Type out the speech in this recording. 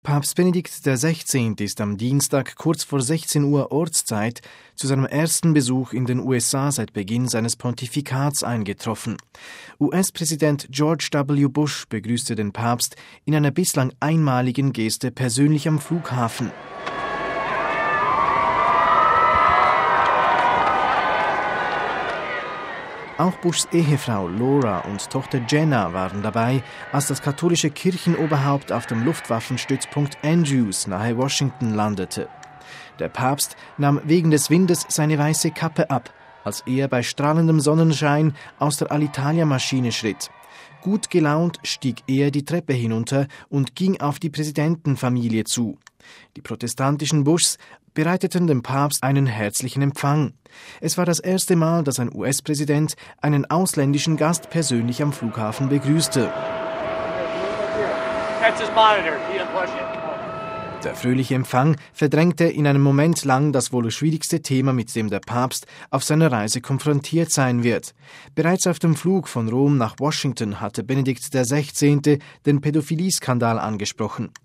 Papst Benedikt XVI. Ist am Dienstag kurz vor 16 Uhr Ortszeit zu seinem ersten Besuch in den USA seit Beginn seines Pontifikats eingetroffen. US-Präsident George W. Bush begrüßte den Papst in einer bislang einmaligen Geste persönlich am Flughafen. Auch Bushs Ehefrau Laura und Tochter Jenna waren dabei, als das katholische Kirchenoberhaupt auf dem Luftwaffenstützpunkt Andrews nahe Washington landete. Der Papst nahm wegen des Windes seine weiße Kappe ab, als er bei strahlendem Sonnenschein aus der Alitalia-Maschine schritt. Gut gelaunt stieg er die Treppe hinunter und ging auf die Präsidentenfamilie zu. Die protestantischen Bushs bereiteten dem Papst einen herzlichen Empfang. Es war das erste Mal, dass ein US-Präsident einen ausländischen Gast persönlich am Flughafen begrüßte. Der fröhliche Empfang verdrängte in einem Moment lang das wohl schwierigste Thema, mit dem der Papst auf seiner Reise konfrontiert sein wird. Bereits auf dem Flug von Rom nach Washington hatte Benedikt XVI. Den Pädophilie-Skandal angesprochen.